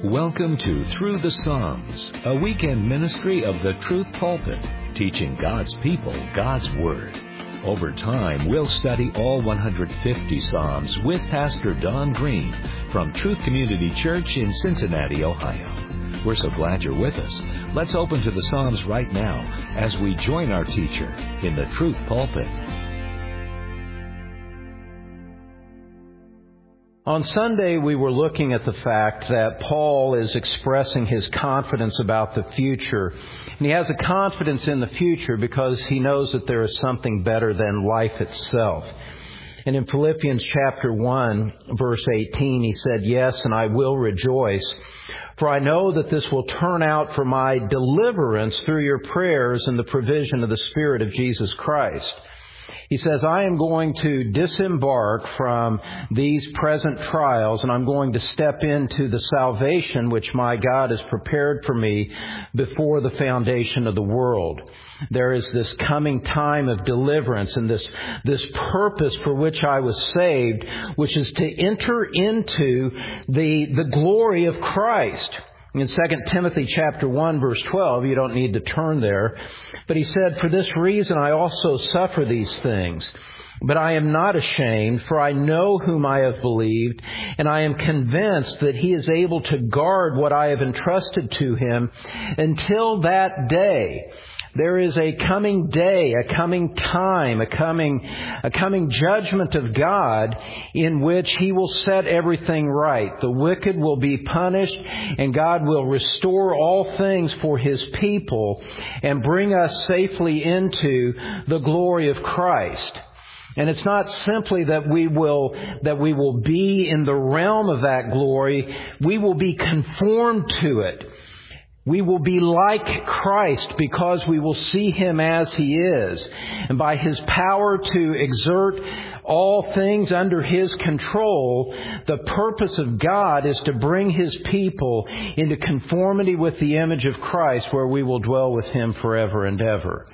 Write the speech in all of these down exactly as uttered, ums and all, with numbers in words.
Welcome to Through the Psalms, a weekend ministry of the Truth Pulpit, teaching God's people God's Word. Over time, we'll study all one hundred fifty Psalms with Pastor Don Green from Truth Community Church in Cincinnati, Ohio. We're so glad you're with us. Let's open to the Psalms right now as we join our teacher in the Truth Pulpit. On Sunday, we were looking at the fact that Paul is expressing his confidence about the future. And he has a confidence in the future because he knows that there is something better than life itself. And in Philippians chapter one, verse eighteen, he said, "Yes, and I will rejoice, for I know that this will turn out for my deliverance through your prayers and the provision of the Spirit of Jesus Christ." He says, I am going to disembark from these present trials, and I'm going to step into the salvation which my God has prepared for me before the foundation of the world. There is this coming time of deliverance and this, this purpose for which I was saved, which is to enter into the, the glory of Christ. In Second Timothy chapter one, verse twelve, you don't need to turn there, but he said, "For this reason I also suffer these things. But I am not ashamed, for I know whom I have believed, and I am convinced that he is able to guard what I have entrusted to him until that day." There is a coming day, a coming time, a coming, a coming judgment of God in which He will set everything right. The wicked will be punished, and God will restore all things for His people and bring us safely into the glory of Christ. And it's not simply that we will, that we will be in the realm of that glory. We will be conformed to it. We will be like Christ because we will see Him as He is. And by His power to exert all things under His control, the purpose of God is to bring His people into conformity with the image of Christ, where we will dwell with Him forever and ever.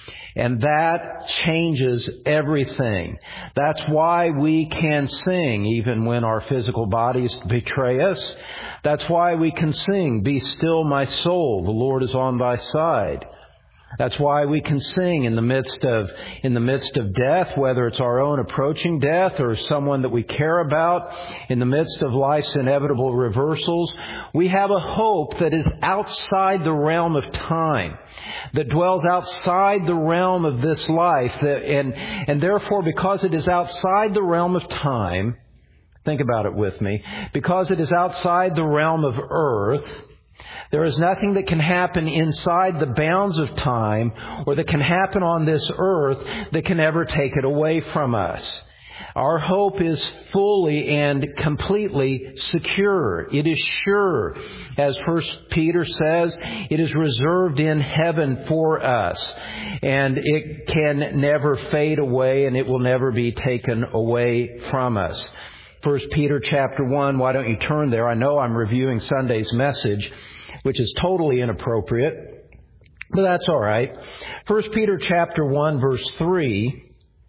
And that changes everything. That's why we can sing even when our physical bodies betray us. That's why we can sing, "Be still, my soul, the Lord is on thy side." That's why we can sing in the midst of in the midst of death, whether it's our own approaching death or someone that we care about, in the midst of life's inevitable reversals. We have a hope that is outside the realm of time, that dwells outside the realm of this life, that, and and therefore, because it is outside the realm of time, think about it with me, because it is outside the realm of earth, there is nothing that can happen inside the bounds of time or that can happen on this earth that can ever take it away from us. Our hope is fully and completely secure. It is sure. As First Peter says, it is reserved in heaven for us. And it can never fade away, and it will never be taken away from us. First Peter chapter one, why don't you turn there? I know I'm reviewing Sunday's message, which is totally inappropriate, but that's all right. First Peter chapter one, verse three,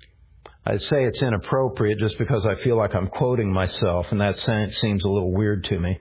I'd say it's inappropriate just because I feel like I'm quoting myself, and that seems a little weird to me.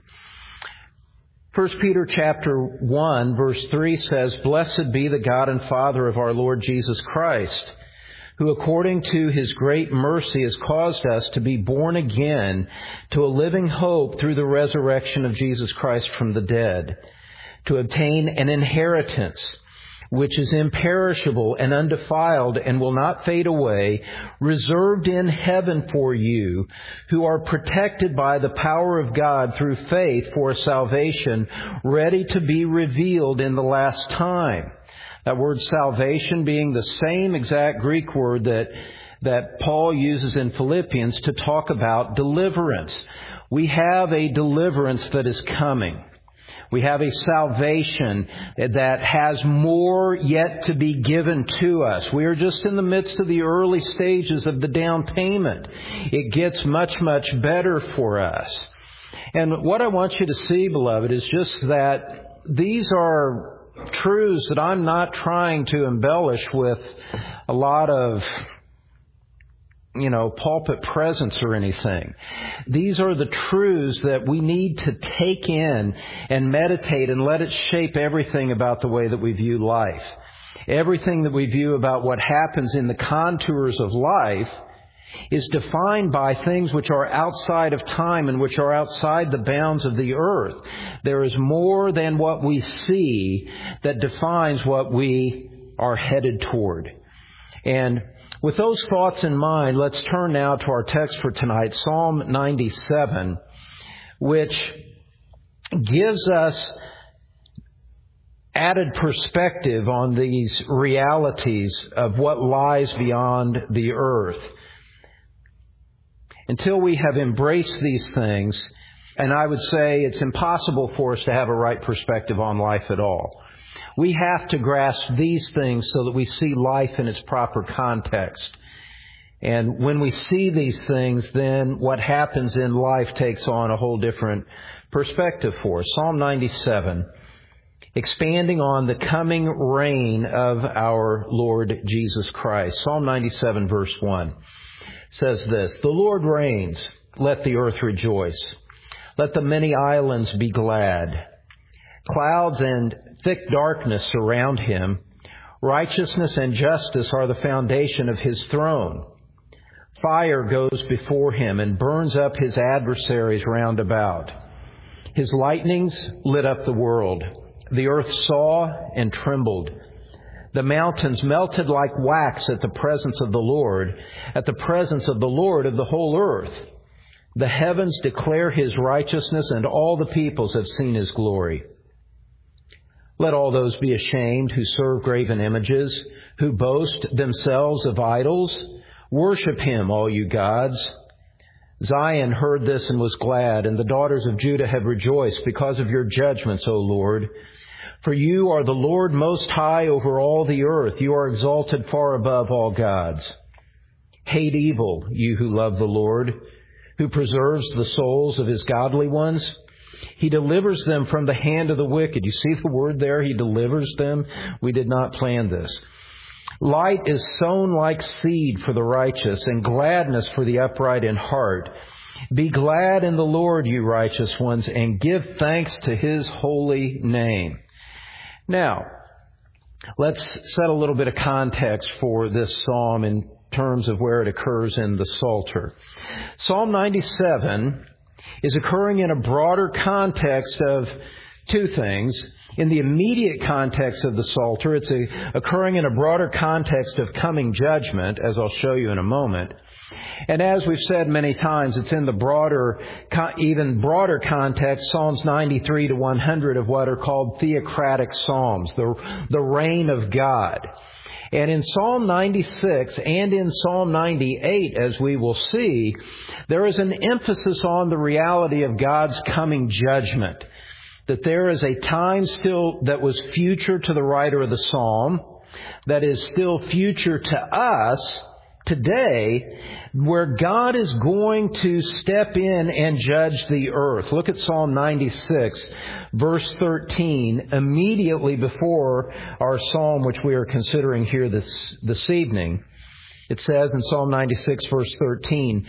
First Peter chapter one, verse three says, "Blessed be the God and Father of our Lord Jesus Christ, who according to His great mercy has caused us to be born again to a living hope through the resurrection of Jesus Christ from the dead, to obtain an inheritance which is imperishable and undefiled and will not fade away, reserved in heaven for you, who are protected by the power of God through faith for salvation, ready to be revealed in the last time." That word salvation being the same exact Greek word that, that Paul uses in Philippians to talk about deliverance. We have a deliverance that is coming. We have a salvation that has more yet to be given to us. We are just in the midst of the early stages of the down payment. It gets much, much better for us. And what I want you to see, beloved, is just that these are truths that I'm not trying to embellish with a lot of you know, pulpit presence or anything. These are the truths that we need to take in and meditate and let it shape everything about the way that we view life. Everything that we view about what happens in the contours of life is defined by things which are outside of time and which are outside the bounds of the earth. There is more than what we see that defines what we are headed toward. And with those thoughts in mind, let's turn now to our text for tonight, Psalm ninety-seven, which gives us added perspective on these realities of what lies beyond the earth. Until we have embraced these things, and I would say it's impossible for us to have a right perspective on life at all. We have to grasp these things so that we see life in its proper context. And when we see these things, then what happens in life takes on a whole different perspective for us. Psalm ninety-seven, expanding on the coming reign of our Lord Jesus Christ. Psalm ninety-seven, verse one, says this, "The Lord reigns, let the earth rejoice. Let the many islands be glad. Clouds and thick darkness surround him. Righteousness and justice are the foundation of his throne. Fire goes before him and burns up his adversaries round about. His lightnings lit up the world. The earth saw and trembled. The mountains melted like wax at the presence of the Lord, at the presence of the Lord of the whole earth. The heavens declare his righteousness, and all the peoples have seen his glory. Let all those be ashamed who serve graven images, who boast themselves of idols. Worship him, all you gods." Zion heard this and was glad, and the daughters of Judah have rejoiced because of your judgments, O Lord. For you are the Lord most high over all the earth. You are exalted far above all gods. Hate evil, you who love the Lord, who preserves the souls of his godly ones. He delivers them from the hand of the wicked. You see the word there? He delivers them. We did not plan this. Light is sown like seed for the righteous, and gladness for the upright in heart. Be glad in the Lord, you righteous ones, and give thanks to his holy name. Now, let's set a little bit of context for this psalm in terms of where it occurs in the Psalter. Psalm ninety-seven is occurring in a broader context of two things. In the immediate context of the Psalter, it's a, occurring in a broader context of coming judgment, as I'll show you in a moment. And as we've said many times, it's in the broader, even broader context, Psalms ninety-three to one hundred of what are called theocratic psalms, the, the reign of God. And in Psalm ninety-six and in Psalm ninety-eight, as we will see, there is an emphasis on the reality of God's coming judgment. That there is a time still that was future to the writer of the psalm, that is still future to us today, where God is going to step in and judge the earth. Look at Psalm ninety-six, verse thirteen, immediately before our psalm, which we are considering here this, this evening. It says in Psalm ninety-six, verse thirteen,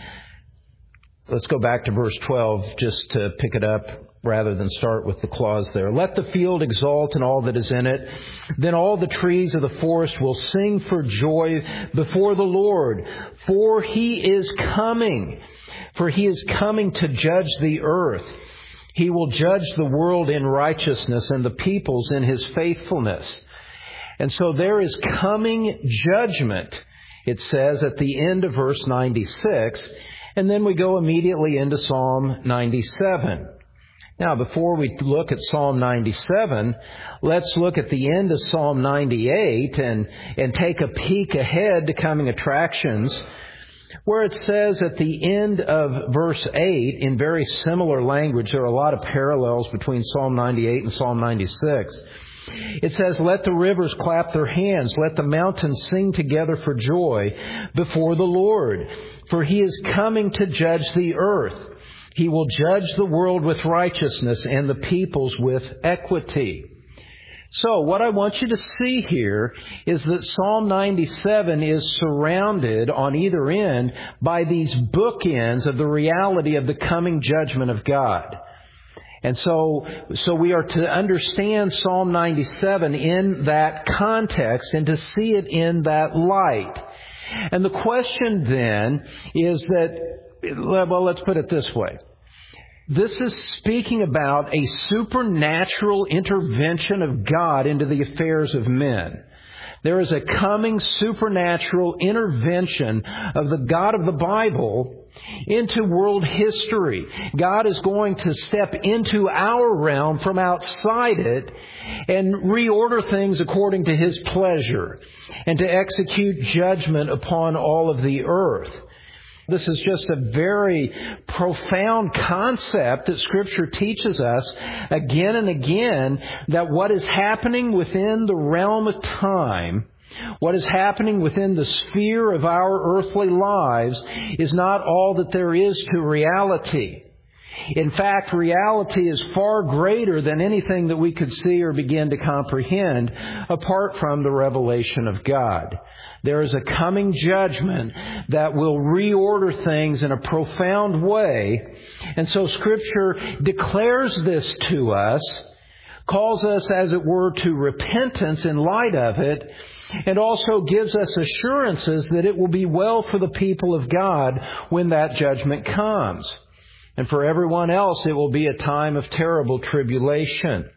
let's go back to verse twelve just to pick it up, rather than start with the clause there. "Let the field exult and all that is in it. Then all the trees of the forest will sing for joy before the Lord. For he is coming. For he is coming to judge the earth. He will judge the world in righteousness and the peoples in his faithfulness." And so there is coming judgment, it says at the end of verse ninety-six. And then we go immediately into Psalm ninety-seven. Now, before we look at Psalm ninety-seven, let's look at the end of Psalm ninety-eight and, and take a peek ahead to coming attractions, where it says at the end of verse eight, in very similar language, there are a lot of parallels between Psalm ninety-eight and Psalm ninety-six. It says, "Let the rivers clap their hands. Let the mountains sing together for joy before the Lord. For he is coming to judge the earth. He will judge the world with righteousness and the peoples with equity." So what I want you to see here is that Psalm ninety-seven is surrounded on either end by these bookends of the reality of the coming judgment of God. And so, so we are to understand Psalm ninety-seven in that context and to see it in that light. And the question then is that, well, let's put it this way. This is speaking about a supernatural intervention of God into the affairs of men. There is a coming supernatural intervention of the God of the Bible into world history. God is going to step into our realm from outside it and reorder things according to His pleasure and to execute judgment upon all of the earth. This is just a very profound concept that Scripture teaches us again and again, that what is happening within the realm of time, what is happening within the sphere of our earthly lives, is not all that there is to reality. In fact, reality is far greater than anything that we could see or begin to comprehend apart from the revelation of God. There is a coming judgment that will reorder things in a profound way. And so Scripture declares this to us, calls us, as it were, to repentance in light of it, and also gives us assurances that it will be well for the people of God when that judgment comes. And for everyone else, it will be a time of terrible tribulation.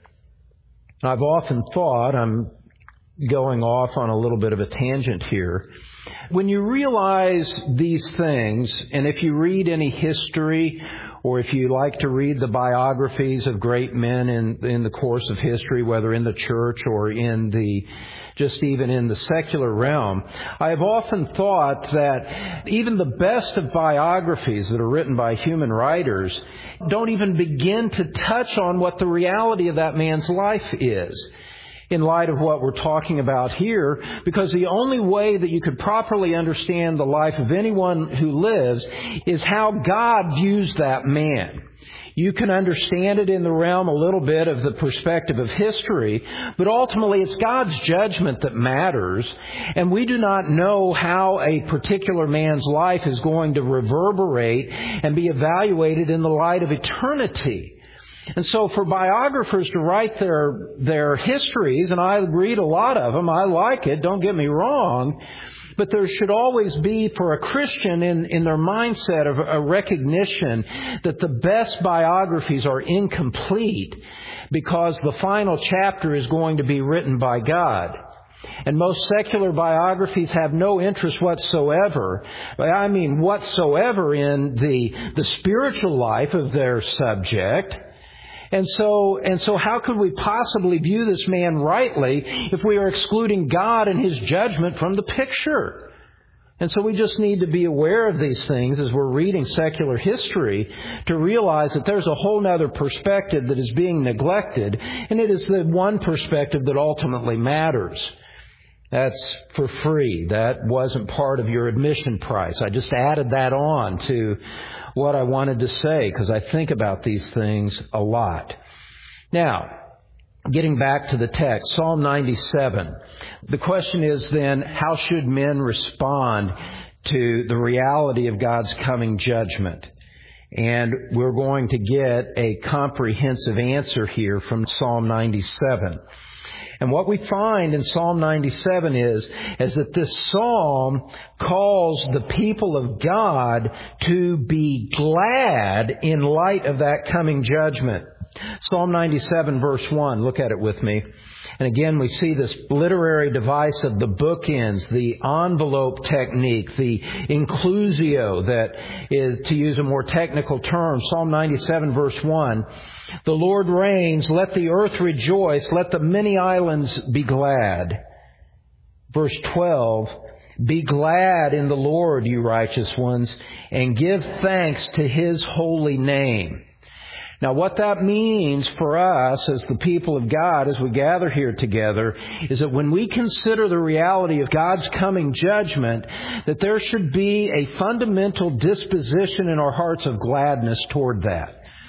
I've often thought, I'm going off on a little bit of a tangent here, when you realize these things, and if you read any history, or if you like to read the biographies of great men in, in the course of history, whether in the church or in the just even in the secular realm, I have often thought that even the best of biographies that are written by human writers don't even begin to touch on what the reality of that man's life is, in light of what we're talking about here, because the only way that you could properly understand the life of anyone who lives is how God views that man. You can understand it in the realm a little bit of the perspective of history, but ultimately it's God's judgment that matters, and we do not know how a particular man's life is going to reverberate and be evaluated in the light of eternity. And so for biographers to write their their histories, and I read a lot of them, I like it, don't get me wrong, but there should always be, for a Christian, in, in their mindset, of a recognition that the best biographies are incomplete because the final chapter is going to be written by God. And most secular biographies have no interest whatsoever, I mean whatsoever, in the, the spiritual life of their subject. And so, and so how could we possibly view this man rightly if we are excluding God and His judgment from the picture? And so we just need to be aware of these things as we're reading secular history, to realize that there's a whole other perspective that is being neglected, and it is the one perspective that ultimately matters. That's for free. That wasn't part of your admission price. I just added that on to what I wanted to say, because I think about these things a lot. Now, getting back to the text, Psalm ninety-seven. The question is then, how should men respond to the reality of God's coming judgment? And we're going to get a comprehensive answer here from Psalm ninety-seven. And what we find in Psalm ninety-seven is, is that this psalm calls the people of God to be glad in light of that coming judgment. Psalm ninety-seven, verse one. Look at it with me. And again, we see this literary device of the bookends, the envelope technique, the inclusio, that is, to use a more technical term, Psalm ninety-seven, verse one. The Lord reigns, let the earth rejoice, let the many islands be glad. Verse twelve, be glad in the Lord, you righteous ones, and give thanks to His holy name. Now, what that means for us as the people of God, as we gather here together, is that when we consider the reality of God's coming judgment, that there should be a fundamental disposition in our hearts of gladness toward that.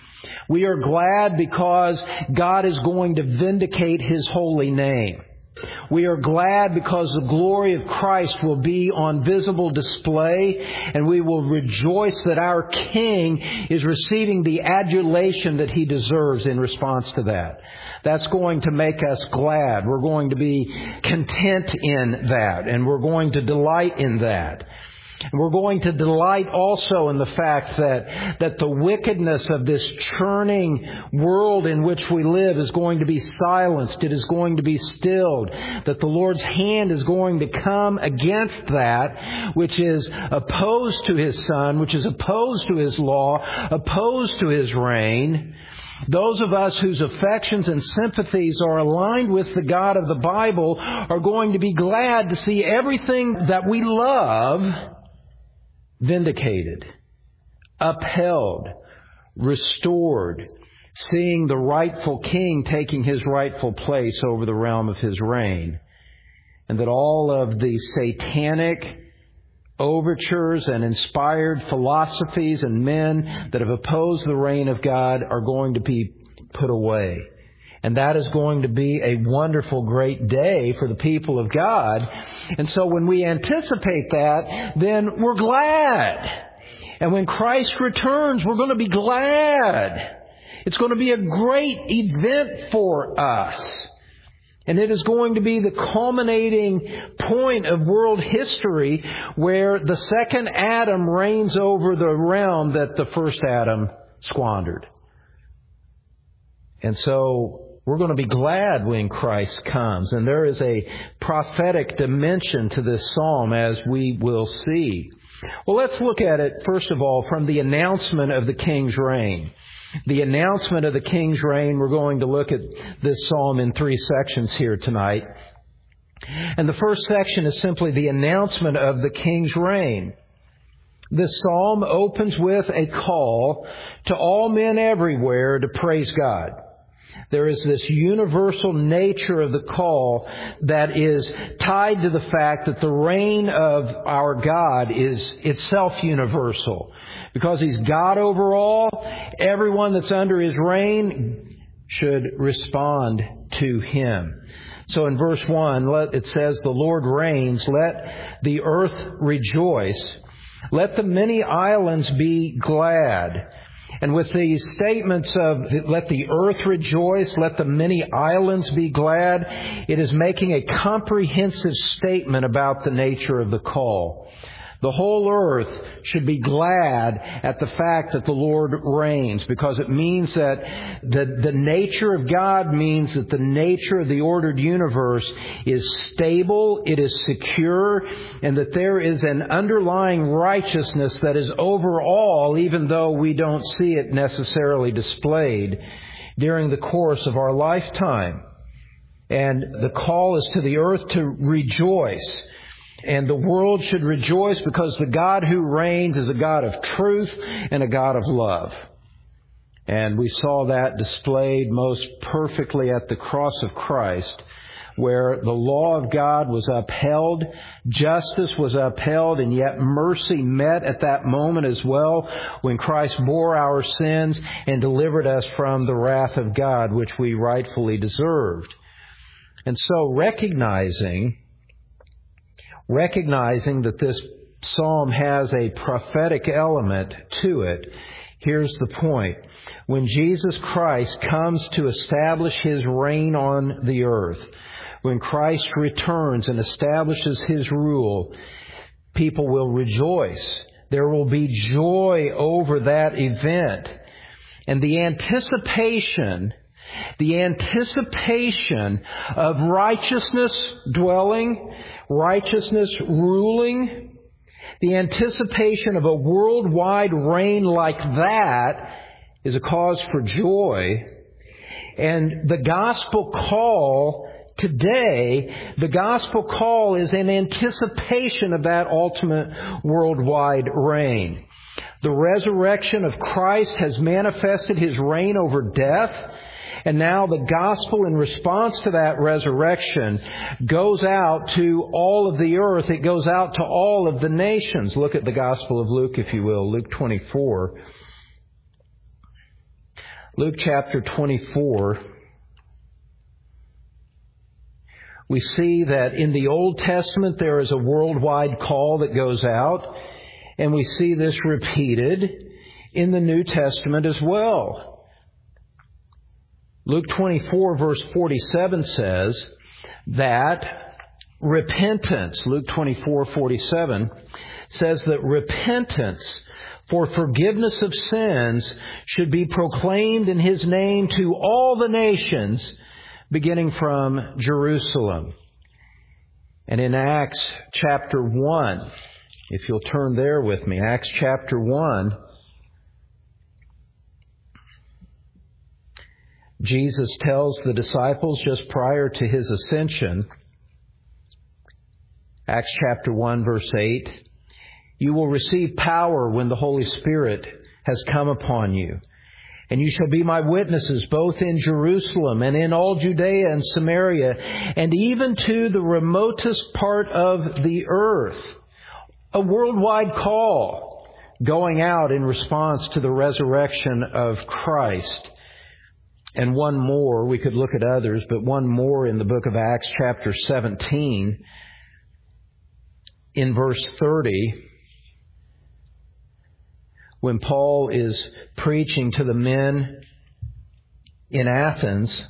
We are glad because God is going to vindicate His holy name. We are glad because the glory of Christ will be on visible display, and we will rejoice that our King is receiving the adulation that He deserves in response to that. That's going to make us glad. We're going to be content in that, and we're going to delight in that. And we're going to delight also in the fact that, that the wickedness of this churning world in which we live is going to be silenced. It is going to be stilled. That the Lord's hand is going to come against that which is opposed to His Son, which is opposed to His law, opposed to His reign. Those of us whose affections and sympathies are aligned with the God of the Bible are going to be glad to see everything that we love vindicated, upheld, restored, seeing the rightful King taking His rightful place over the realm of His reign, and that all of the satanic overtures and inspired philosophies and men that have opposed the reign of God are going to be put away. And that is going to be a wonderful, great day for the people of God. And so when we anticipate that, then we're glad. And when Christ returns, we're going to be glad. It's going to be a great event for us. And it is going to be the culminating point of world history where the second Adam reigns over the realm that the first Adam squandered. And so we're going to be glad when Christ comes. And there is a prophetic dimension to this psalm, as we will see. Well, let's look at it, first of all, from the announcement of the King's reign. The announcement of the King's reign, we're going to look at this psalm in three sections here tonight. And the first section is simply the announcement of the King's reign. This psalm opens with a call to all men everywhere to praise God. There is this universal nature of the call that is tied to the fact that the reign of our God is itself universal. Because He's God over all, everyone that's under His reign should respond to Him. So in verse one, it says, "The Lord reigns, let the earth rejoice. Let the many islands be glad." And with these statements of let the earth rejoice, let the many islands be glad, it is making a comprehensive statement about the nature of the call. The whole earth should be glad at the fact that the Lord reigns, because it means that the, the nature of God means that the nature of the ordered universe is stable, it is secure, and that there is an underlying righteousness that is over all, even though we don't see it necessarily displayed during the course of our lifetime. And the call is to the earth to rejoice. And the world should rejoice because the God who reigns is a God of truth and a God of love. And we saw that displayed most perfectly at the cross of Christ, where the law of God was upheld, justice was upheld, and yet mercy met at that moment as well, when Christ bore our sins and delivered us from the wrath of God, which we rightfully deserved. And so recognizing Recognizing that this psalm has a prophetic element to it, here's the point. When Jesus Christ comes to establish His reign on the earth, when Christ returns and establishes His rule, people will rejoice. There will be joy over that event. And the anticipation The anticipation of righteousness dwelling, righteousness ruling, the anticipation of a worldwide reign like that is a cause for joy. And the gospel call today, the gospel call is in anticipation of that ultimate worldwide reign. The resurrection of Christ has manifested His reign over death. And now the gospel, in response to that resurrection, goes out to all of the earth. It goes out to all of the nations. Look at the Gospel of Luke, if you will, Luke twenty-four. Luke chapter twenty-four, we see that in the Old Testament there is a worldwide call that goes out, and we see this repeated in the New Testament as well. Luke twenty-four verse forty-seven says that repentance, Luke twenty-four forty-seven, says that repentance for forgiveness of sins should be proclaimed in His name to all the nations, beginning from Jerusalem. And in Acts chapter one, if you'll turn there with me, Acts chapter one, Jesus tells the disciples just prior to His ascension, Acts chapter one verse eight, "You will receive power when the Holy Spirit has come upon you. And you shall be my witnesses both in Jerusalem and in all Judea and Samaria, and even to the remotest part of the earth." A worldwide call going out in response to the resurrection of Christ. And one more, we could look at others, but one more in the book of Acts chapter seventeen, in verse thirty, when Paul is preaching to the men in Athens,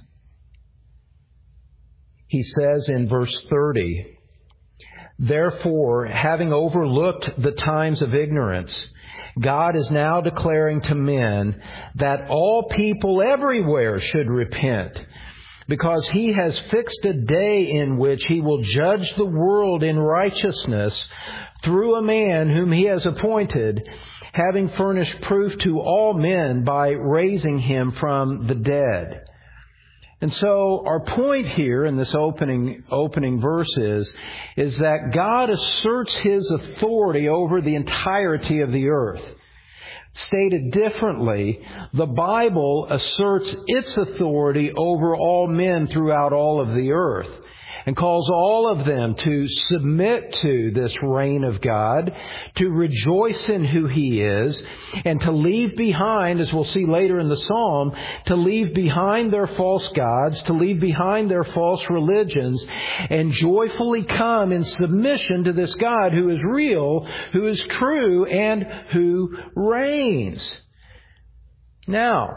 he says in verse thirty, "Therefore, having overlooked the times of ignorance, God is now declaring to men that all people everywhere should repent, because He has fixed a day in which He will judge the world in righteousness through a man whom He has appointed, having furnished proof to all men by raising Him from the dead." And so our point here in this opening opening verse is, is that God asserts His authority over the entirety of the earth. Stated differently, the Bible asserts its authority over all men throughout all of the earth, and calls all of them to submit to this reign of God, to rejoice in who He is, and to leave behind, as we'll see later in the Psalm, to leave behind their false gods, to leave behind their false religions, and joyfully come in submission to this God who is real, who is true, and who reigns. Now,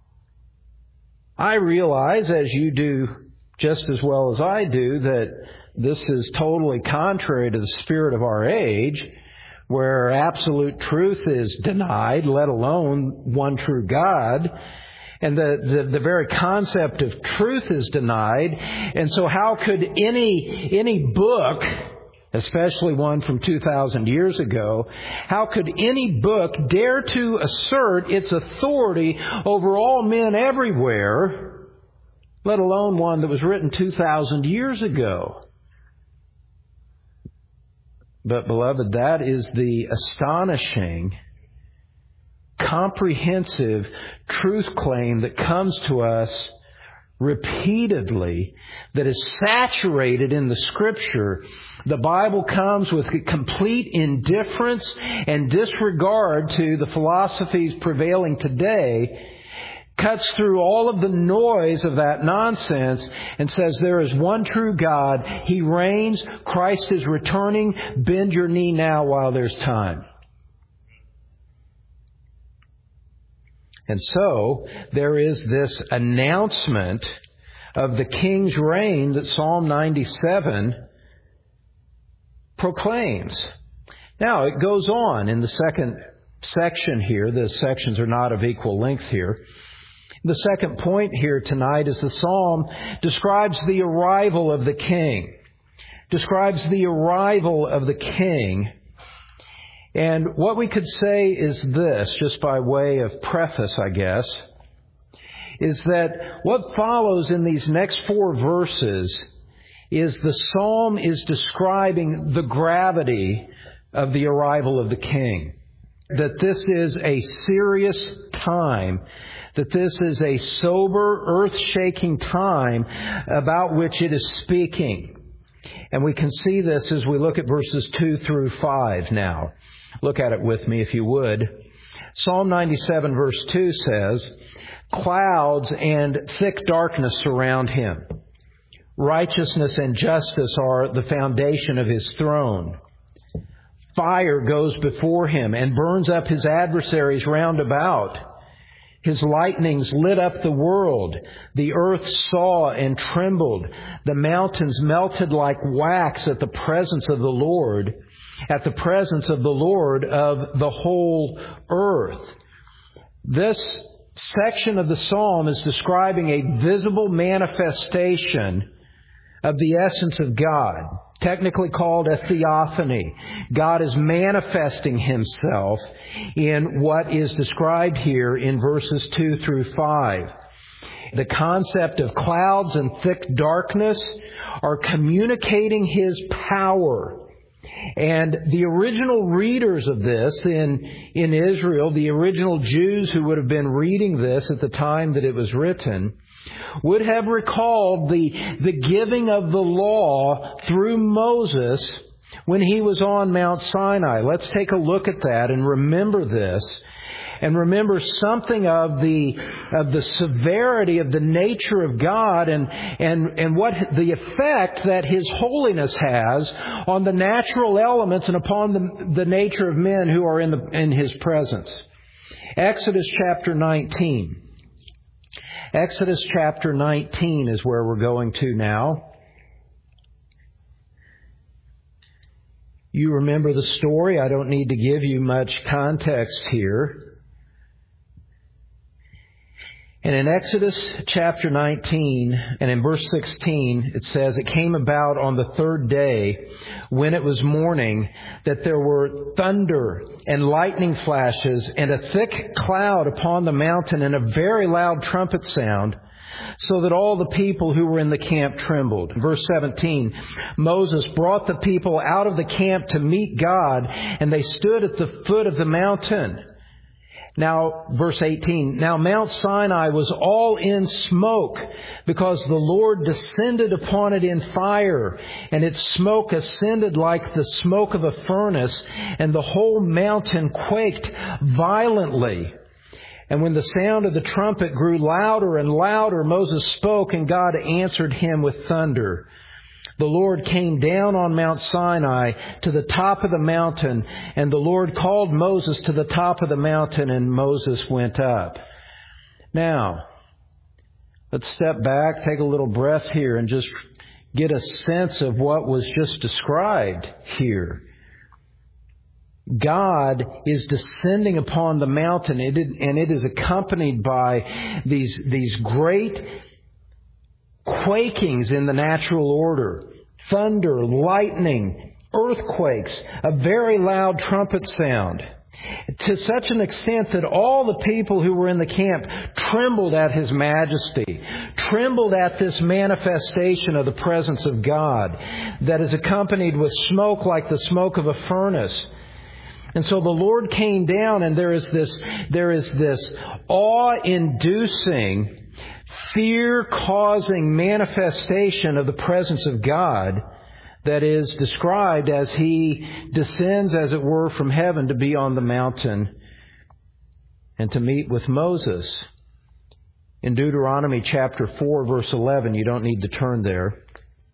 I realize, as you do just as well as I do, that this is totally contrary to the spirit of our age, where absolute truth is denied, let alone one true God. And the, the, the very concept of truth is denied. And so how could any, any book, especially one from two thousand years ago, how could any book dare to assert its authority over all men everywhere, let alone one that was written two thousand years ago? But, beloved, that is the astonishing, comprehensive truth claim that comes to us repeatedly, that is saturated in the Scripture. The Bible comes with complete indifference and disregard to the philosophies prevailing today, cuts through all of the noise of that nonsense and says there is one true God. He reigns. Christ is returning. Bend your knee now while there's time. And so there is this announcement of the King's reign that Psalm ninety-seven proclaims. Now, it goes on in the second section here. The sections are not of equal length here. The second point here tonight is the psalm describes the arrival of the King. Describes the arrival of the King. And what we could say is this, just by way of preface, I guess, is that what follows in these next four verses is the psalm is describing the gravity of the arrival of the King. That this is a serious time, that this is a sober, earth-shaking time about which it is speaking. And we can see this as we look at verses two through five now. Look at it with me if you would. Psalm ninety-seven verse two says, Clouds and thick darkness surround him. Righteousness and justice are the foundation of his throne. Fire goes before him and burns up his adversaries round about. His lightnings lit up the world. The earth saw and trembled. The mountains melted like wax at the presence of the Lord, at the presence of the Lord of the whole earth. This section of the psalm is describing a visible manifestation of the essence of God, technically called a theophany. God is manifesting himself in what is described here in verses two through five. The concept of clouds and thick darkness are communicating his power. And the original readers of this in, in Israel, the original Jews who would have been reading this at the time that it was written, would have recalled the, the giving of the law through Moses when he was on Mount Sinai. Let's take a look at that and remember this. And remember something of the of the severity of the nature of God and, and, and what the effect that His holiness has on the natural elements and upon the, the nature of men who are in the in His presence. Exodus chapter nineteen. Exodus chapter nineteen is where we're going to now. You remember the story. I don't need to give you much context here. And in Exodus chapter nineteen and in verse sixteen, it says, "It came about on the third day when it was morning that there were thunder and lightning flashes and a thick cloud upon the mountain and a very loud trumpet sound, so that all the people who were in the camp trembled." Verse seventeen, "Moses brought the people out of the camp to meet God, and they stood at the foot of the mountain." Now, verse eighteen, "Now Mount Sinai was all in smoke, because the Lord descended upon it in fire, and its smoke ascended like the smoke of a furnace, and the whole mountain quaked violently. And when the sound of the trumpet grew louder and louder, Moses spoke, and God answered him with thunder. The Lord came down on Mount Sinai to the top of the mountain, and the Lord called Moses to the top of the mountain, and Moses went up." Now, let's step back, take a little breath here, and just get a sense of what was just described here. God is descending upon the mountain, and it is accompanied by these, these great quakings in the natural order. Thunder, lightning, earthquakes, a very loud trumpet sound. To such an extent that all the people who were in the camp trembled at His majesty, trembled at this manifestation of the presence of God that is accompanied with smoke like the smoke of a furnace. And so the Lord came down, and there is this, there is this awe-inducing, fear-causing manifestation of the presence of God that is described as He descends, as it were, from heaven to be on the mountain and to meet with Moses. In Deuteronomy chapter four, verse eleven, you don't need to turn there.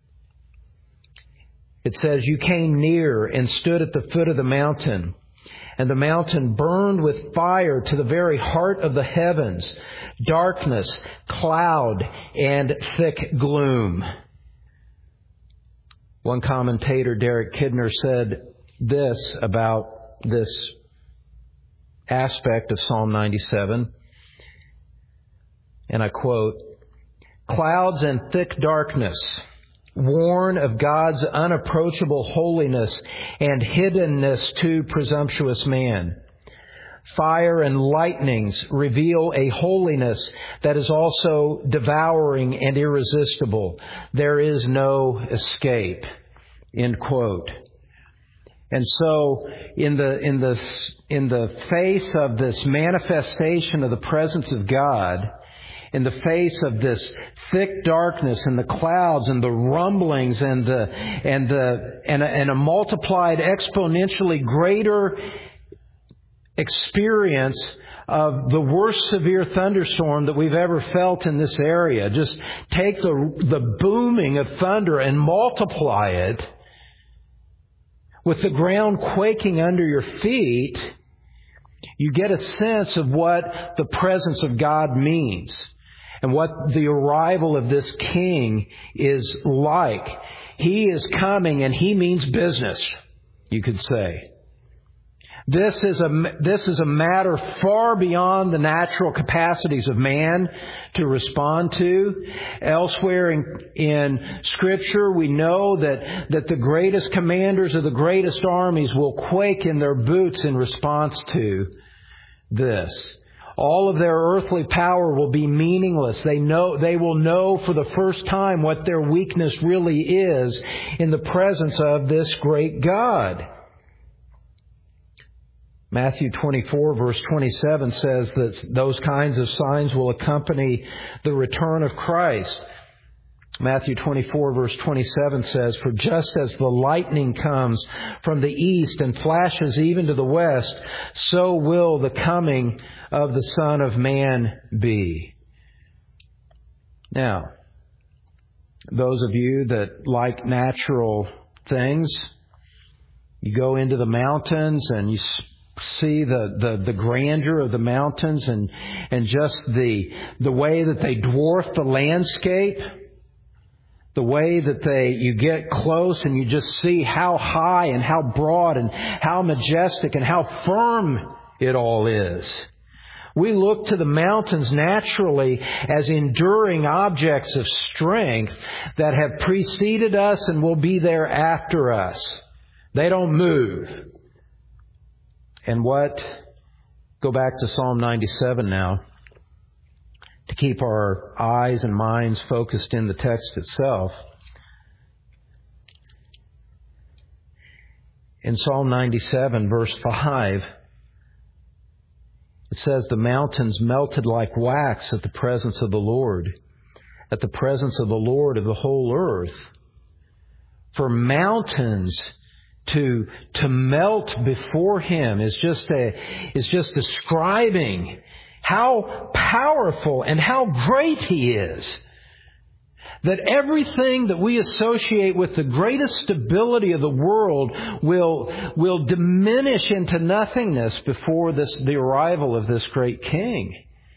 It says, "You came near and stood at the foot of the mountain, and the mountain burned with fire to the very heart of the heavens, darkness, cloud, and thick gloom." One commentator, Derek Kidner, said this about this aspect of Psalm ninety-seven, and I quote, "Clouds and thick darkness warn of God's unapproachable holiness and hiddenness to presumptuous man. Fire and lightnings reveal a holiness that is also devouring and irresistible. There is no escape." End quote. And so, in the in the in the face of this manifestation of the presence of God, in the face of this thick darkness and the clouds and the rumblings and the and the and a, and a multiplied exponentially greater experience of the worst severe thunderstorm that we've ever felt in this area. Just take the, the booming of thunder and multiply it with the ground quaking under your feet. You get a sense of what the presence of God means and what the arrival of this King is like. He is coming and He means business, you could say. This is a, this is a matter far beyond the natural capacities of man to respond to. Elsewhere in, in Scripture, we know that, that the greatest commanders of the greatest armies will quake in their boots in response to this. All of their earthly power will be meaningless. They know, they will know for the first time what their weakness really is in the presence of this great God. Matthew twenty-four verse twenty-seven says that those kinds of signs will accompany the return of Christ. Matthew twenty-four verse twenty-seven says, "For just as the lightning comes from the east and flashes even to the west, so will the coming of the Son of Man be." Now, those of you that like natural things, you go into the mountains and you see the, the, the grandeur of the mountains and, and just the, the way that they dwarf the landscape. The way that they, you get close and you just see how high and how broad and how majestic and how firm it all is. We look to the mountains naturally as enduring objects of strength that have preceded us and will be there after us. They don't move. And what? Go back to Psalm ninety-seven now, to keep our eyes and minds focused in the text itself. In Psalm ninety-seven, verse five, it says, "The mountains melted like wax at the presence of the Lord, at the presence of the Lord of the whole earth." For mountains to to melt before Him is just a is just describing how powerful and how great He is. That everything that we associate with the greatest stability of the world will, will diminish into nothingness before this, the arrival of this great King.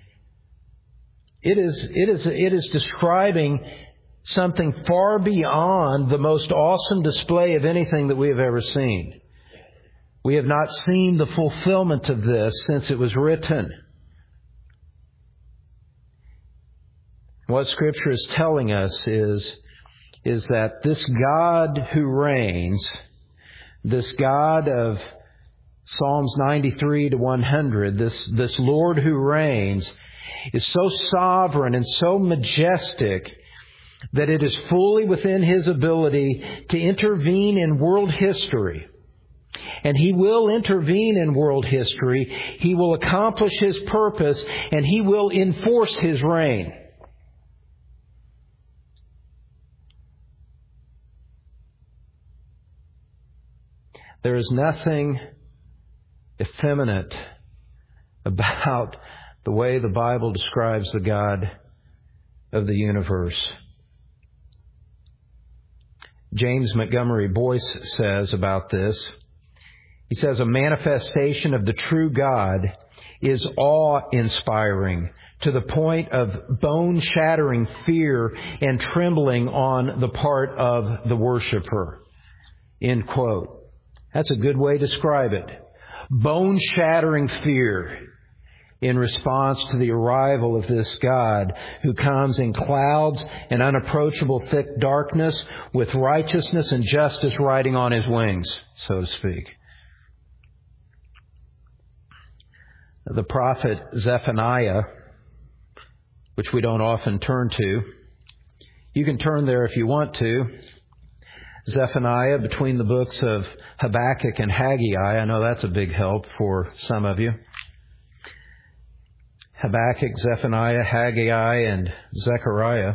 It is, it is, it is describing something far beyond the most awesome display of anything that we have ever seen. We have not seen the fulfillment of this since it was written. What Scripture is telling us is, is that this God who reigns, this God of Psalms ninety-three to one hundred, this, this Lord who reigns, is so sovereign and so majestic that it is fully within His ability to intervene in world history. And He will intervene in world history. He will accomplish His purpose, and He will enforce His reign. There is nothing effeminate about the way the Bible describes the God of the universe. James Montgomery Boyce says about this, he says, "A manifestation of the true God is awe-inspiring to the point of bone-shattering fear and trembling on the part of the worshiper." End quote. That's a good way to describe it. Bone-shattering fear in response to the arrival of this God who comes in clouds and unapproachable thick darkness with righteousness and justice riding on His wings, so to speak. The prophet Zephaniah, which we don't often turn to, you can turn there if you want to. Zephaniah, between the books of Habakkuk and Haggai. I know that's a big help for some of you. Habakkuk, Zephaniah, Haggai, and Zechariah.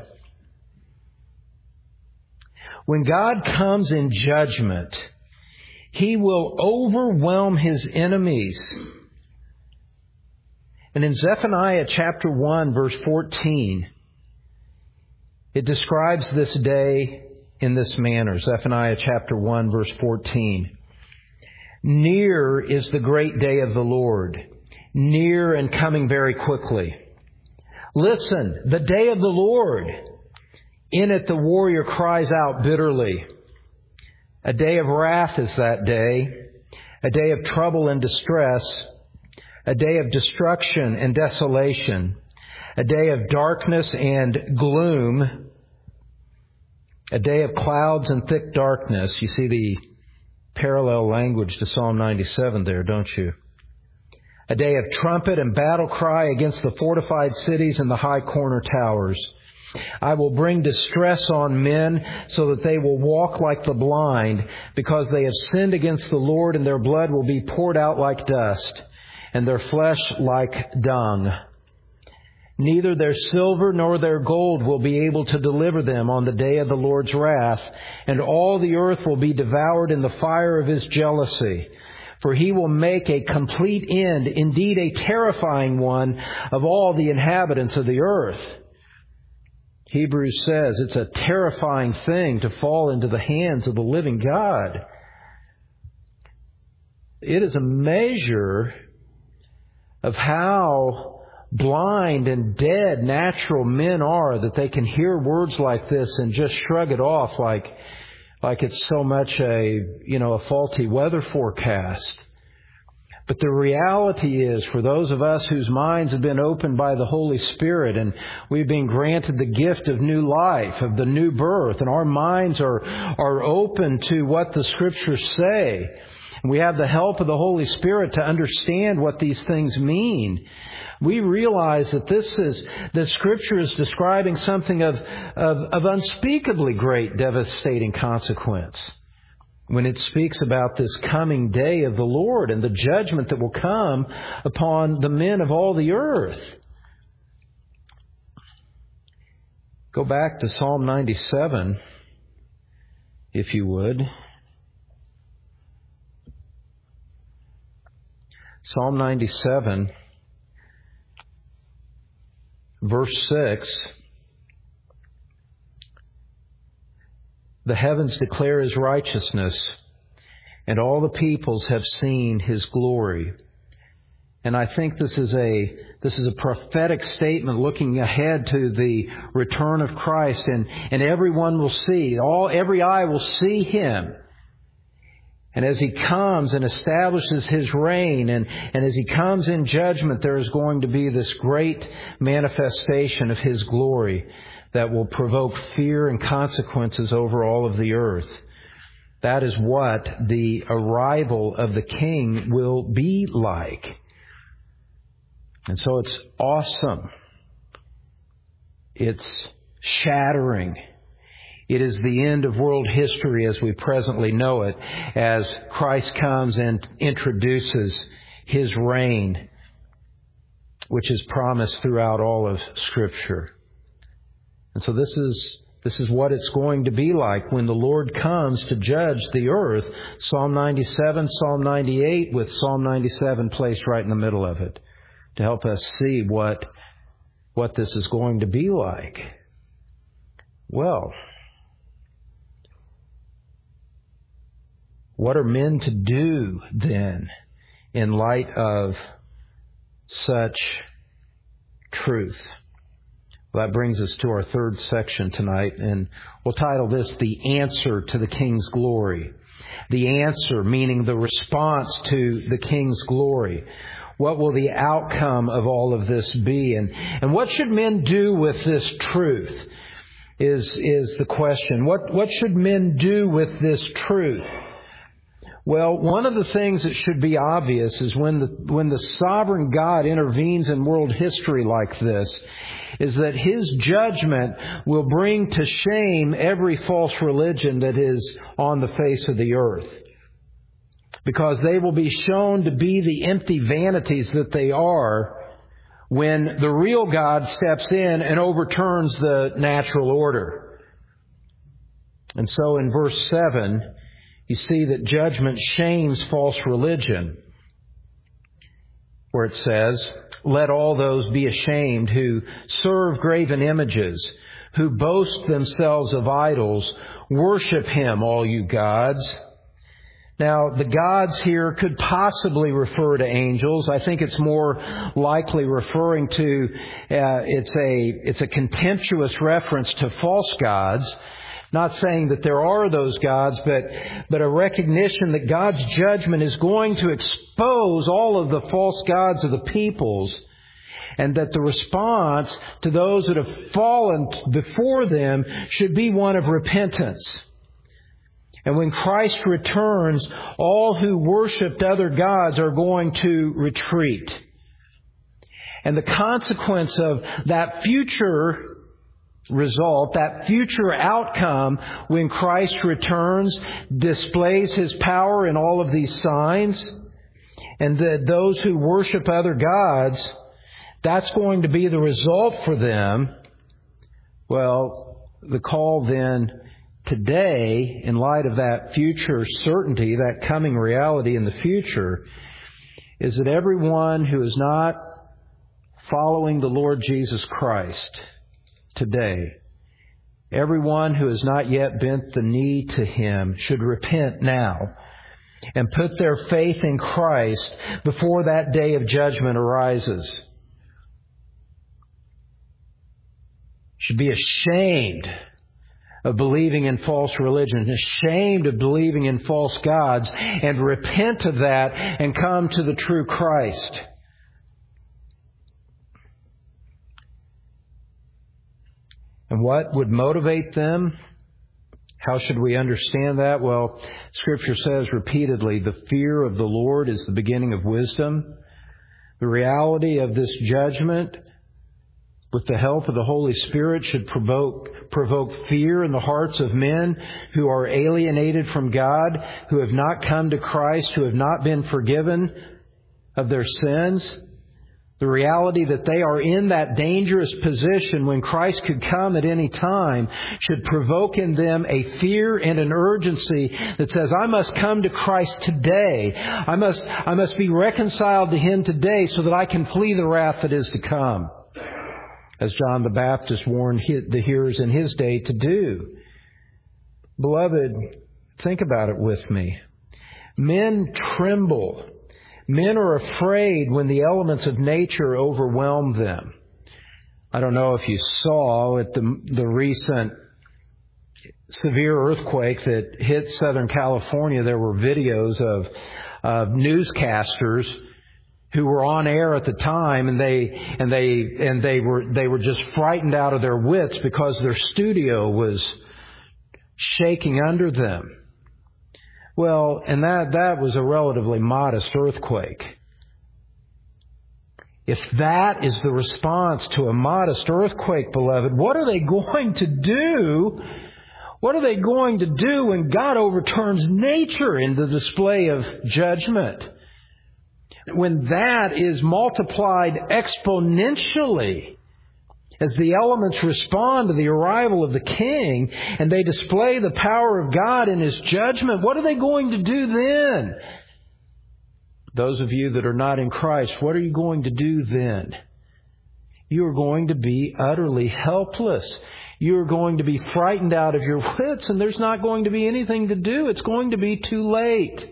When God comes in judgment, He will overwhelm His enemies. And in Zephaniah chapter one, verse fourteen, it describes this day in this manner. Zephaniah chapter one, verse fourteen. Near is the great day of the Lord, near and coming very quickly. Listen, the day of the Lord. In it the warrior cries out bitterly. A day of wrath is that day, a day of trouble and distress, a day of destruction and desolation, a day of darkness and gloom, a day of clouds and thick darkness. You see the parallel language to Psalm ninety-seven there, don't you? A day of trumpet and battle cry against the fortified cities and the high corner towers. I will bring distress on men so that they will walk like the blind, because they have sinned against the Lord, and their blood will be poured out like dust, and their flesh like dung. Neither their silver nor their gold will be able to deliver them on the day of the Lord's wrath, and all the earth will be devoured in the fire of His jealousy. For He will make a complete end, indeed a terrifying one, of all the inhabitants of the earth. Hebrews says it's a terrifying thing to fall into the hands of the living God. It is a measure of how blind and dead natural men are that they can hear words like this and just shrug it off like like it's so much a, you know, a faulty weather forecast. But the reality is, for those of us whose minds have been opened by the Holy Spirit, and we've been granted the gift of new life, of the new birth, and our minds are, are open to what the Scriptures say, and we have the help of the Holy Spirit to understand what these things mean, we realize that this is, the Scripture is describing something of, of, of unspeakably great, devastating consequence when it speaks about this coming day of the Lord and the judgment that will come upon the men of all the earth. Go back to Psalm ninety-seven, if you would. Psalm ninety-seven, verse six. The heavens declare His righteousness, and all the peoples have seen His glory. And I think this is a this is a prophetic statement looking ahead to the return of Christ, and, and everyone will see, all every eye will see Him. And as He comes and establishes His reign, and, and as He comes in judgment, there is going to be this great manifestation of His glory that will provoke fear and consequences over all of the earth. That is what the arrival of the King will be like. And so it's awesome. It's shattering. It is the end of world history as we presently know it, as Christ comes and introduces His reign, which is promised throughout all of Scripture. And so this is this is what it's going to be like when the Lord comes to judge the earth. Psalm ninety-seven, Psalm ninety-eight, with Psalm ninety-seven placed right in the middle of it, to help us see what what this is going to be like. Well, what are men to do then in light of such truth? Well, that brings us to our third section tonight, and we'll title this The Answer to the King's Glory. The answer, meaning the response to the King's glory. What will the outcome of all of this be? And, and what should men do with this truth is, is the question. What, what should men do with this truth? Well, one of the things that should be obvious is when the, when the sovereign God intervenes in world history like this, is that His judgment will bring to shame every false religion that is on the face of the earth. Because they will be shown to be the empty vanities that they are when the real God steps in and overturns the natural order. And so in verse seven, you see that judgment shames false religion, where it says, let all those be ashamed who serve graven images, who boast themselves of idols. Worship Him, all you gods. Now, the gods here could possibly refer to angels. I think it's more likely referring to, uh, it's a, it's a contemptuous reference to false gods. Not saying that there are those gods, but, but a recognition that God's judgment is going to expose all of the false gods of the peoples, and that the response to those that have fallen before them should be one of repentance. And when Christ returns, all who worshipped other gods are going to retreat. And the consequence of that future result, that future outcome when Christ returns, displays His power in all of these signs, and that those who worship other gods, that's going to be the result for them. Well, the call then today, in light of that future certainty, that coming reality in the future, is that everyone who is not following the Lord Jesus Christ today, everyone who has not yet bent the knee to Him, should repent now and put their faith in Christ before that day of judgment arises. Should be ashamed of believing in false religion, ashamed of believing in false gods, and repent of that and come to the true Christ. And what would motivate them? How should we understand that? Well, Scripture says repeatedly, the fear of the Lord is the beginning of wisdom. The reality of this judgment, with the help of the Holy Spirit, should provoke provoke fear in the hearts of men who are alienated from God, who have not come to Christ, who have not been forgiven of their sins. The reality that they are in that dangerous position when Christ could come at any time should provoke in them a fear and an urgency that says, I must come to Christ today. I must, I must be reconciled to Him today so that I can flee the wrath that is to come, as John the Baptist warned the hearers in his day to do. Beloved, think about it with me. Men tremble. Men are afraid when the elements of nature overwhelm them. I don't know if you saw at the, the recent severe earthquake that hit Southern California, there were videos of, of newscasters who were on air at the time, and they and they and they were they were just frightened out of their wits because their studio was shaking under them. Well, and that that was a relatively modest earthquake. If that is the response to a modest earthquake, beloved, what are they going to do? What are they going to do when God overturns nature in the display of judgment? When that is multiplied exponentially as the elements respond to the arrival of the King and they display the power of God in His judgment, what are they going to do then? Those of you that are not in Christ, what are you going to do then? You are going to be utterly helpless. You are going to be frightened out of your wits, and there's not going to be anything to do. It's going to be too late.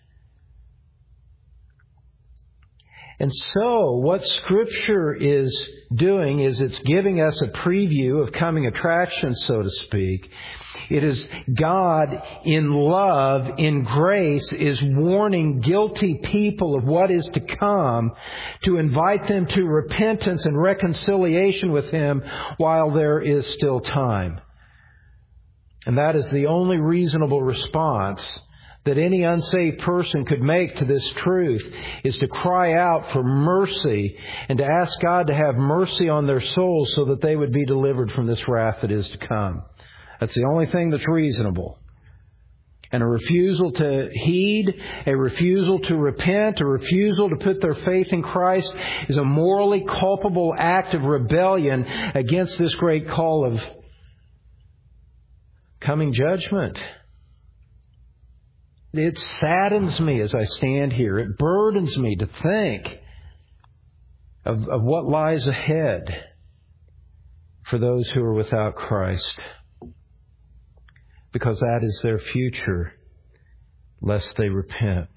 And so what Scripture is doing is it's giving us a preview of coming attractions, so to speak. It is God in love, in grace, is warning guilty people of what is to come, to invite them to repentance and reconciliation with Him while there is still time. And that is the only reasonable response that any unsaved person could make to this truth, is to cry out for mercy and to ask God to have mercy on their souls so that they would be delivered from this wrath that is to come. That's the only thing that's reasonable. And a refusal to heed, a refusal to repent, a refusal to put their faith in Christ is a morally culpable act of rebellion against this great call of coming judgment. It saddens me as I stand here. It burdens me to think of, of what lies ahead for those who are without Christ, because that is their future, lest they repent.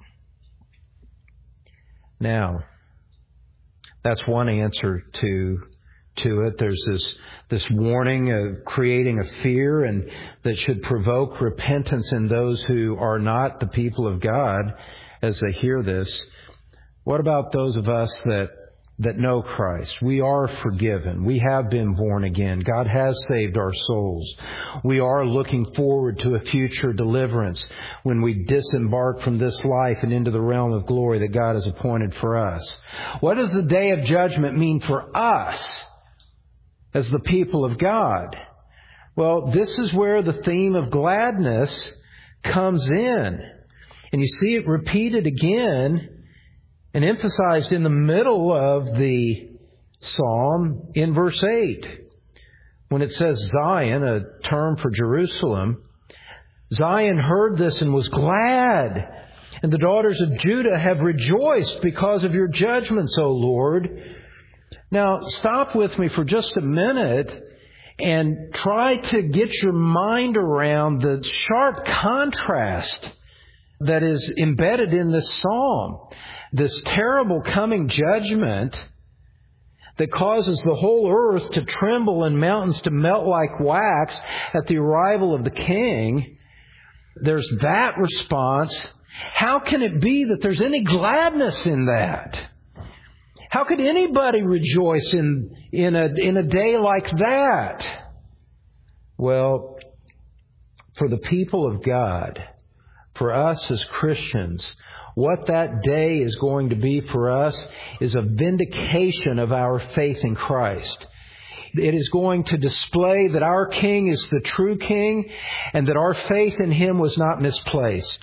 Now, that's one answer to to it. There's this this warning of creating a fear and that should provoke repentance in those who are not the people of God as they hear this. What about those of us that that know Christ? We are forgiven. We have been born again. God has saved our souls. We are looking forward to a future deliverance when we disembark from this life and into the realm of glory that God has appointed for us. What does the day of judgment mean for us as the people of God? Well, this is where the theme of gladness comes in. And you see it repeated again and emphasized in the middle of the psalm in verse eight. When it says Zion, a term for Jerusalem, Zion heard this and was glad. And the daughters of Judah have rejoiced because of your judgments, O Lord. Now, stop with me for just a minute and try to get your mind around the sharp contrast that is embedded in this psalm. This terrible coming judgment that causes the whole earth to tremble and mountains to melt like wax at the arrival of the King. There's that response. How can it be that there's any gladness in that? How could anybody rejoice in, in a, in a day like that? Well, for the people of God, for us as Christians, what that day is going to be for us is a vindication of our faith in Christ. It is going to display that our King is the true King and that our faith in Him was not misplaced.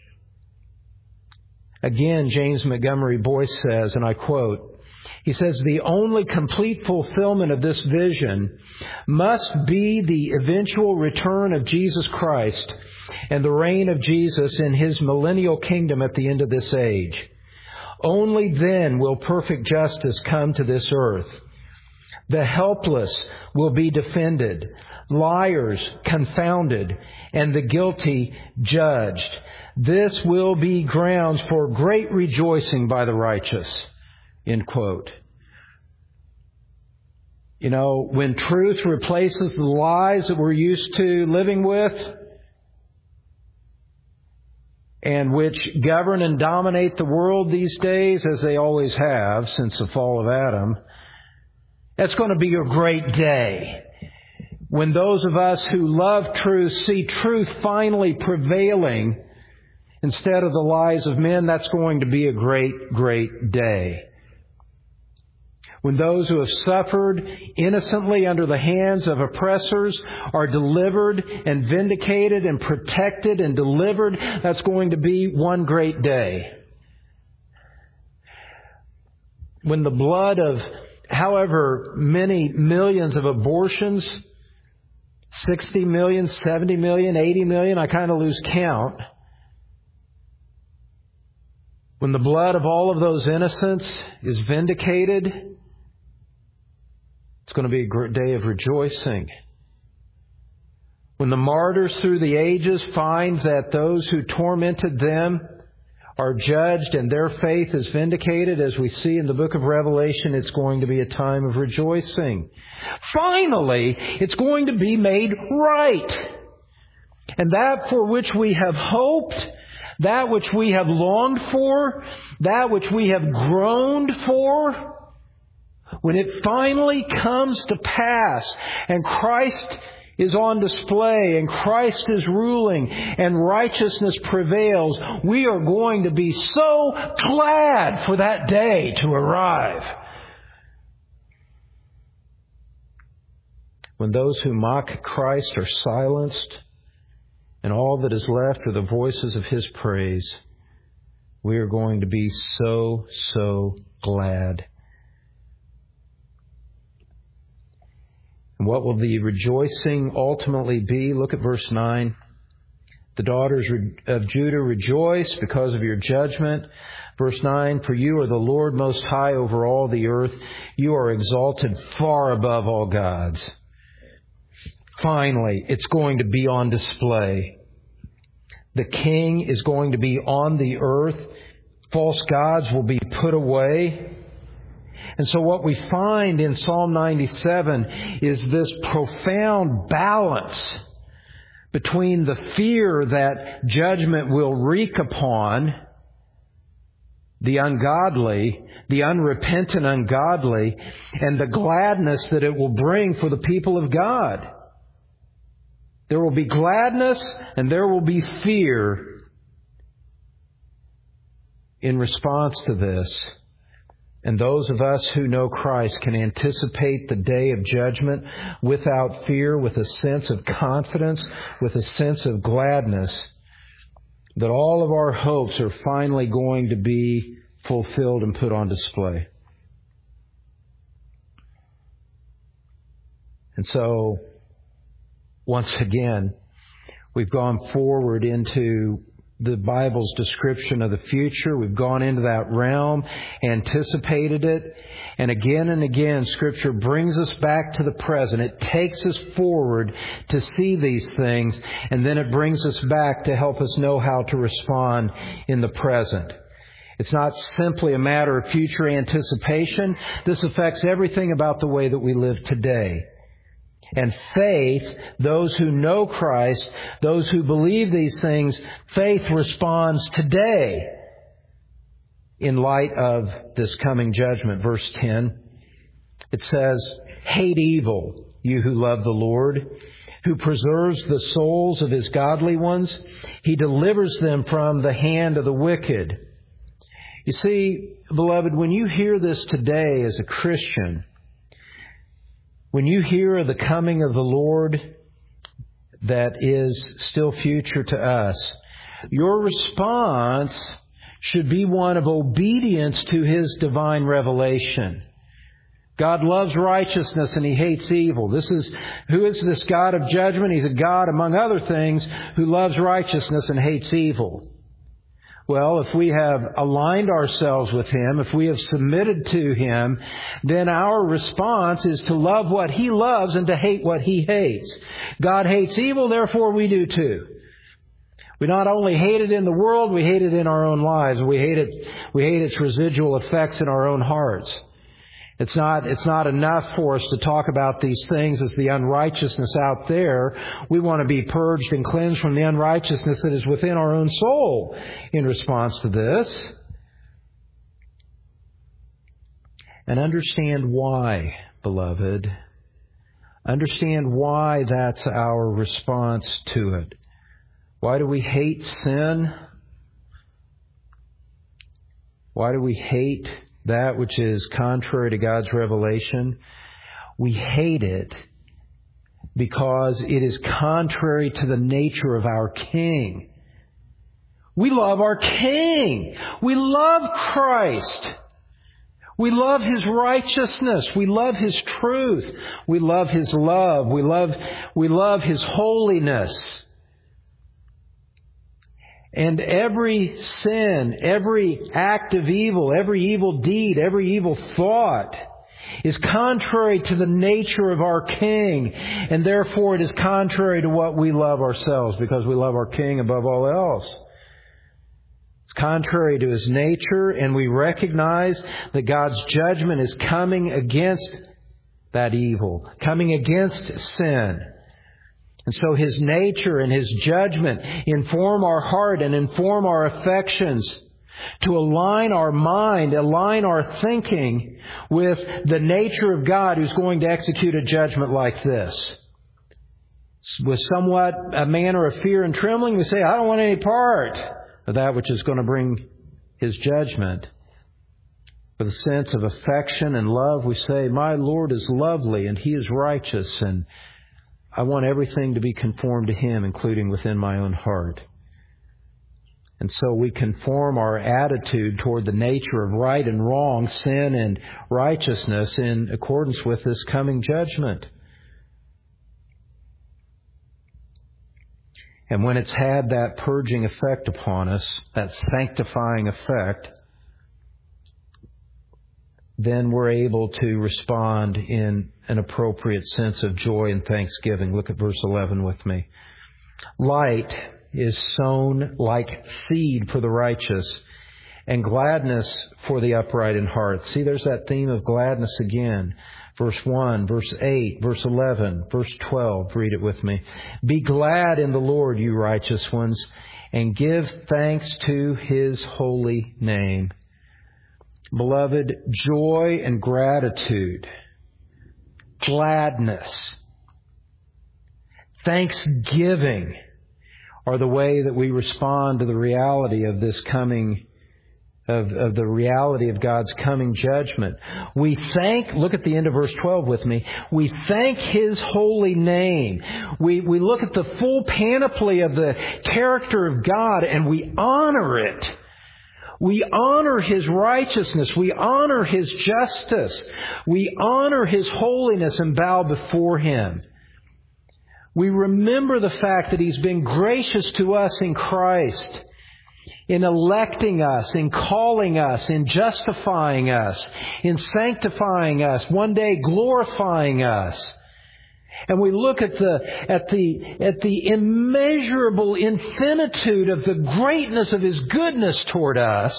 Again, James Montgomery Boyce says, and I quote, he says, the only complete fulfillment of this vision must be the eventual return of Jesus Christ and the reign of Jesus in His millennial kingdom at the end of this age. Only then will perfect justice come to this earth. The helpless will be defended, liars confounded, and the guilty judged. This will be grounds for great rejoicing by the righteous. End quote. You know, when truth replaces the lies that we're used to living with, and which govern and dominate the world these days, as they always have since the fall of Adam, that's going to be a great day. When those of us who love truth see truth finally prevailing instead of the lies of men, that's going to be a great, great day. When those who have suffered innocently under the hands of oppressors are delivered and vindicated and protected and delivered, that's going to be one great day. When the blood of however many millions of abortions, sixty million, seventy million, eighty million, I kind of lose count. When the blood of all of those innocents is vindicated, it's going to be a great day of rejoicing. When the martyrs through the ages find that those who tormented them are judged and their faith is vindicated, as we see in the book of Revelation, it's going to be a time of rejoicing. Finally, it's going to be made right. And that for which we have hoped, that which we have longed for, that which we have groaned for, when it finally comes to pass and Christ is on display and Christ is ruling and righteousness prevails, we are going to be so glad for that day to arrive. When those who mock Christ are silenced and all that is left are the voices of His praise, we are going to be so, so glad. What will the rejoicing ultimately be? Look at verse nine. The daughters of Judah rejoice because of your judgment. Verse nine, for you are the Lord most high over all the earth. You are exalted far above all gods. Finally, it's going to be on display. The King is going to be on the earth. False gods will be put away. And so what we find in Psalm ninety-seven is this profound balance between the fear that judgment will wreak upon the ungodly, the unrepentant ungodly, and the gladness that it will bring for the people of God. There will be gladness and there will be fear in response to this. And those of us who know Christ can anticipate the day of judgment without fear, with a sense of confidence, with a sense of gladness, that all of our hopes are finally going to be fulfilled and put on display. And so, once again, we've gone forward into the Bible's description of the future. We've gone into that realm, anticipated it, and again and again Scripture brings us back to the present. It takes us forward to see these things, and then it brings us back to help us know how to respond in the present. It's not simply a matter of future anticipation. This affects everything about the way that we live today. And faith, those who know Christ, those who believe these things, faith responds today in light of this coming judgment. Verse ten, it says, hate evil, you who love the Lord, who preserves the souls of His godly ones. He delivers them from the hand of the wicked. You see, beloved, when you hear this today as a Christian, when you hear of the coming of the Lord that is still future to us, your response should be one of obedience to His divine revelation. God loves righteousness and He hates evil. This is, who is this God of judgment? He's a God, among other things, who loves righteousness and hates evil. Well, if we have aligned ourselves with Him, if we have submitted to Him, then our response is to love what He loves and to hate what He hates. God hates evil, therefore we do too. We not only hate it in the world, we hate it in our own lives. We hate it, we hate its residual effects in our own hearts. It's not, it's not enough for us to talk about these things as the unrighteousness out there. We want to be purged and cleansed from the unrighteousness that is within our own soul in response to this. And understand why, beloved. Understand why that's our response to it. Why do we hate sin? Why do we hate that which is contrary to God's revelation? We hate it because it is contrary to the nature of our King. We love our King. We love Christ. We love His righteousness. We love His truth. We love His love. We love, we love His holiness. And every sin, every act of evil, every evil deed, every evil thought is contrary to the nature of our King. And therefore it is contrary to what we love ourselves, because we love our King above all else. It's contrary to His nature, and we recognize that God's judgment is coming against that evil, coming against sin. And so His nature and His judgment inform our heart and inform our affections to align our mind, align our thinking with the nature of God who's going to execute a judgment like this. With somewhat a manner of fear and trembling, we say, I don't want any part of that which is going to bring His judgment. With a sense of affection and love, we say, my Lord is lovely and He is righteous, and I want everything to be conformed to Him, including within my own heart. And so we conform our attitude toward the nature of right and wrong, sin and righteousness, in accordance with this coming judgment. And when it's had that purging effect upon us, that sanctifying effect, then we're able to respond in an appropriate sense of joy and thanksgiving. Look at verse eleven with me. Light is sown like seed for the righteous, and gladness for the upright in heart. See, there's that theme of gladness again. Verse one, verse eight, verse eleven, verse twelve. Read it with me. Be glad in the Lord, you righteous ones, and give thanks to His holy name. Beloved, joy and gratitude, gladness, thanksgiving are the way that we respond to the reality of this coming Of, of the reality of God's coming judgment. We thank, look at the end of verse twelve with me, we thank His holy name. We, we look at the full panoply of the character of God and we honor it. We honor His righteousness. We honor His justice. We honor His holiness and bow before Him. We remember the fact that He's been gracious to us in Christ, in electing us, in calling us, in justifying us, in sanctifying us, one day glorifying us. And we look at the, at the, at the immeasurable infinitude of the greatness of His goodness toward us.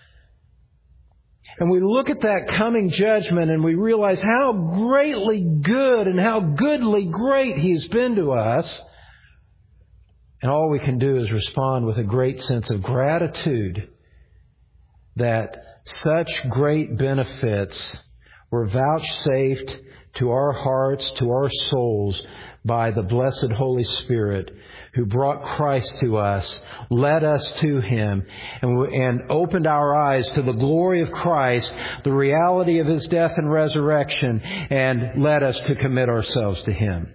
And we look at that coming judgment and we realize how greatly good and how goodly great He's been to us. And all we can do is respond with a great sense of gratitude that such great benefits were vouchsafed to our hearts, to our souls, by the blessed Holy Spirit who brought Christ to us, led us to Him, and, and opened our eyes to the glory of Christ, the reality of His death and resurrection, and led us to commit ourselves to Him.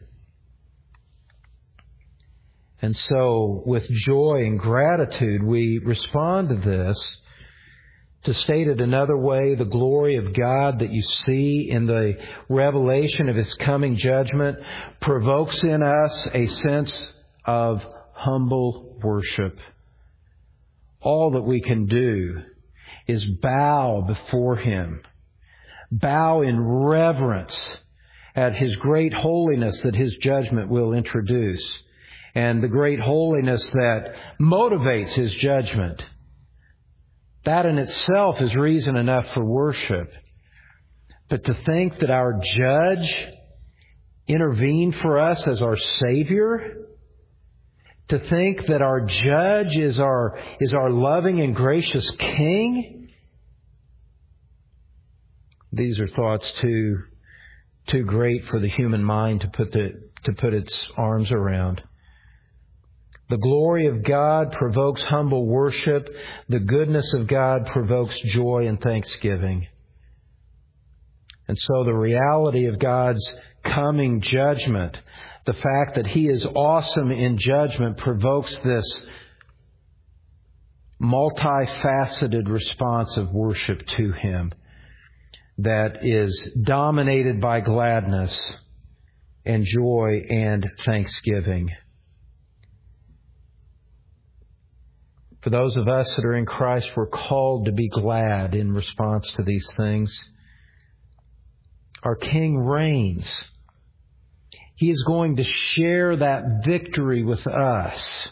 And so, with joy and gratitude, we respond to this. To state it another way, the glory of God that you see in the revelation of His coming judgment provokes in us a sense of humble worship. All that we can do is bow before Him, bow in reverence at His great holiness that His judgment will introduce, and the great holiness that motivates His judgment. That in itself is reason enough for worship. But to think that our Judge intervened for us as our Savior, to think that our Judge is our, is our loving and gracious King, these are thoughts too, too great for the human mind to put the, to put its arms around. The glory of God provokes humble worship. The goodness of God provokes joy and thanksgiving. And so the reality of God's coming judgment, the fact that He is awesome in judgment, provokes this multifaceted response of worship to Him that is dominated by gladness and joy and thanksgiving. For those of us that are in Christ, we're called to be glad in response to these things. Our King reigns. He is going to share that victory with us.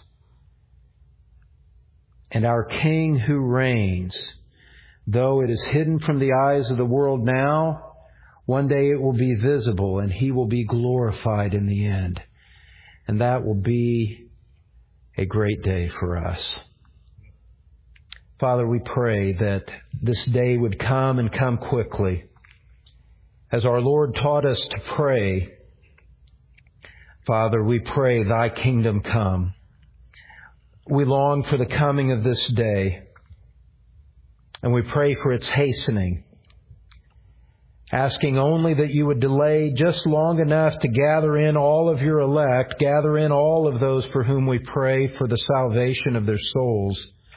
And our King who reigns, though it is hidden from the eyes of the world now, one day it will be visible and He will be glorified in the end. And that will be a great day for us. Father, we pray that this day would come and come quickly. As our Lord taught us to pray, Father, we pray, Thy kingdom come. We long for the coming of this day, and we pray for its hastening, asking only that You would delay just long enough to gather in all of Your elect, gather in all of those for whom we pray for the salvation of their souls.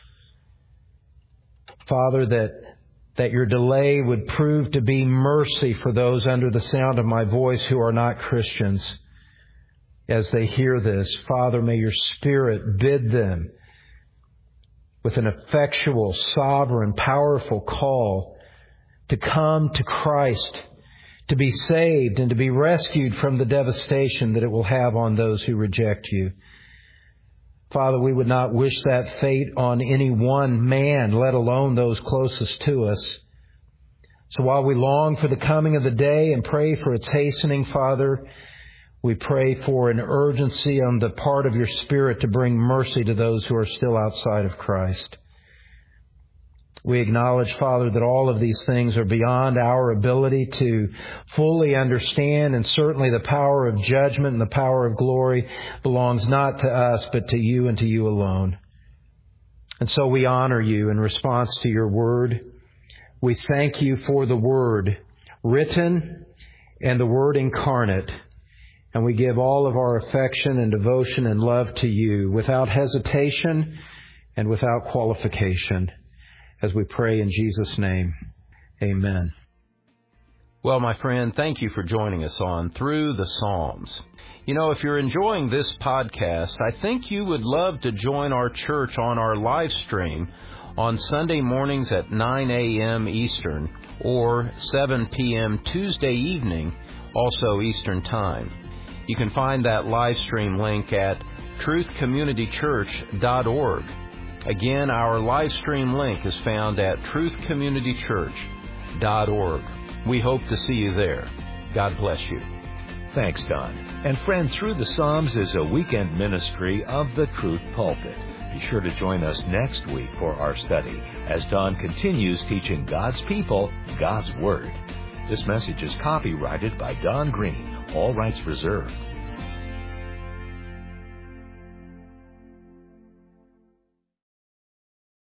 Father, that, that Your delay would prove to be mercy for those under the sound of my voice who are not Christians. as they hear this. Father, may your Spirit bid them with an effectual, sovereign, powerful call to come to Christ, to be saved and to be rescued from the devastation that it will have on those who reject you. Father, we would not wish that fate on any one man, let alone those closest to us. So while we long for the coming of the day and pray for its hastening, Father, we pray for an urgency on the part of your Spirit to bring mercy to those who are still outside of Christ. We acknowledge, Father, that all of these things are beyond our ability to fully understand, and certainly the power of judgment and the power of glory belongs not to us, but to you and to you alone. And so we honor you in response to your word. We thank you for the word written and the word incarnate. And we give all of our affection and devotion and love to you without hesitation and without qualification. As we pray in Jesus' name, amen. Well, my friend, thank you for joining us on Through the Psalms. You know, if you're enjoying this podcast, I think you would love to join our church on our live stream on Sunday mornings at nine a.m. Eastern or seven p.m. Tuesday evening, also Eastern Time. You can find that live stream link at truth community church dot org. Again, our live stream link is found at truth community church dot org. We hope to see you there. God bless you. Thanks, Don. And friend, Through the Psalms is a weekend ministry of the Truth Pulpit. Be sure to join us next week for our study as Don continues teaching God's people God's Word. This message is copyrighted by Don Green. All rights reserved.